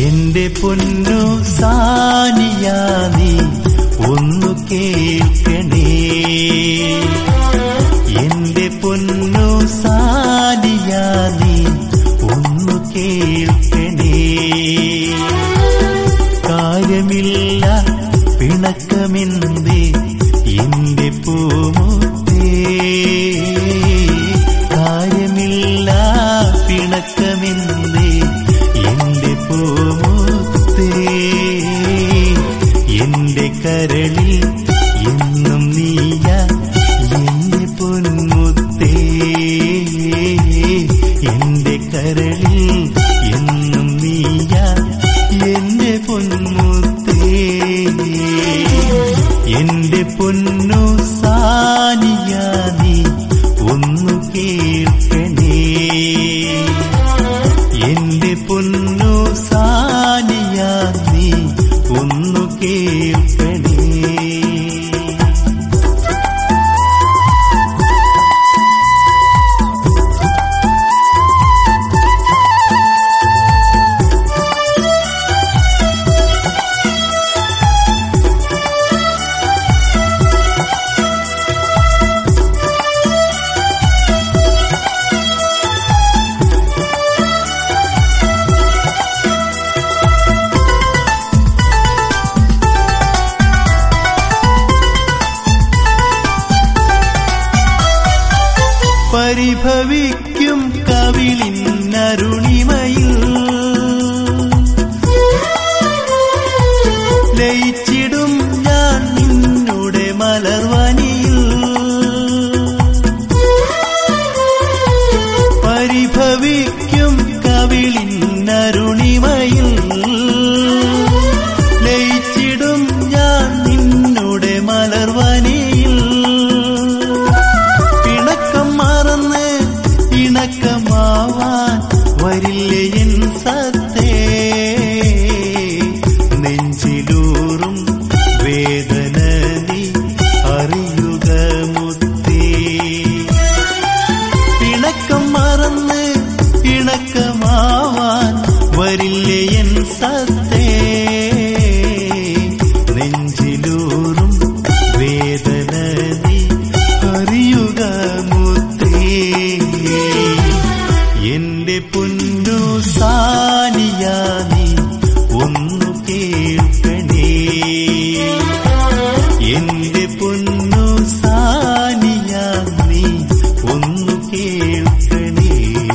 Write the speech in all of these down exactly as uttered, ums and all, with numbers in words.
എന്റെ പൊന്നു സാനിയാ നീ ഒന്നു കേൾക്കണേ, എന്റെ പൊന്നു സാനിയാ നീ ഒന്നു കേൾക്കണേ. കാര്യമില്ല പിണക്കമെന്തേ എന്റെ പൂമുത്തേ, കാര്യമില്ല പിണക്കമെന്തേ എന്റെ പൂമുത്തേ. എന്റെ കരളിൽ എന്നും നീയാ എന്റെ പൊന്മുത്തേ, എന്റെ കരളിൽ എന്നും നീയാ എന്റെ പൊന്മുത്തേ. എന്റെ പൊന്നു സാനിയാ നീ ഒന്നു കേൾക്കണേ, എന്റെ പൊന്നു സാനിയാ നീ ഒന്നു കേൾക്കണേ. പരിഭവിക്കും കവിളിന്നരുണിമയിൽ ലയിച്ചിടും ഞാൻ നിന്നുടെ മലർവനിയിൽ. പരിഭവിക്കും കവിളിന്നരുണിമയിൽ ലയിച്ചിടും ഞാൻ നിന്നുടെ മലർവനിയിൽ. ഇണക്കമാവാൻ വരില്ലേ എൻ സത്തേ, നെഞ്ചിലൂറും വേദന നീ അറിയുക മുത്തേ. ഇണക്കം മറന്ന് ഇണക്കമാവാൻ വരില്ലേ എൻ സത്തേ, നെഞ്ചിലൂറും വേദന നീ അറിയുക മുത്തേ. എന്റെ പൊന്നു സാനിയാ നീ ഒന്നു കേൾക്കണേ, എന്റെ പൊന്നു സാനിയാ നീ ഒന്നു കേൾക്കണേ.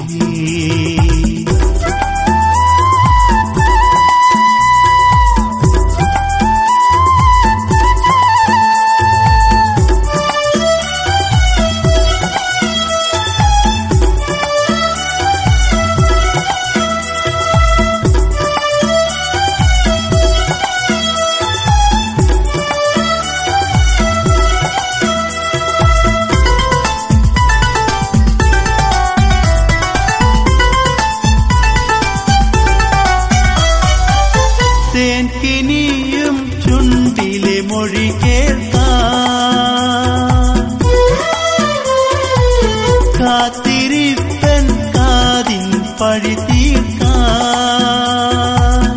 തേൻകിനിയും ചുണ്ടിലെ മൊഴി കേൾക്കാൻ കാത്തിരിപ്പൻ കാതിൻ പഴി തീർക്കാൻ.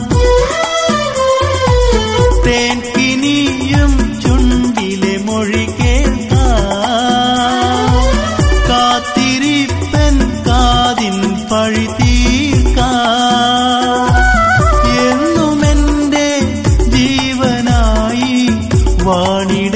തേൻകിനിയും ചുണ്ടിലെ മൊഴി കേൾക്കാൻ കാത്തിരിപ്പൻ കാതിൻ പഴി തീർക്കാൻ. എന്നും എന്റെ ജീവനായി വാണിടും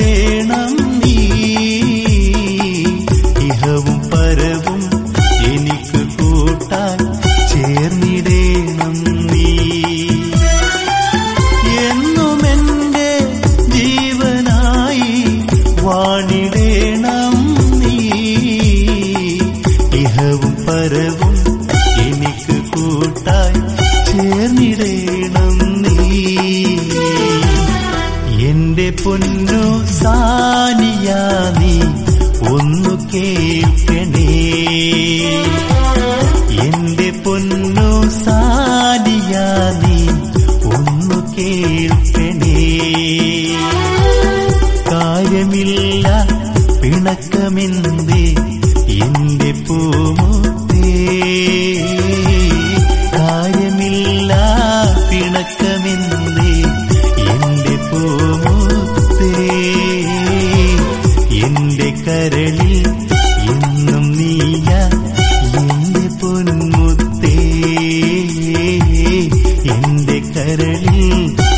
നിന്റെ കരളിൽ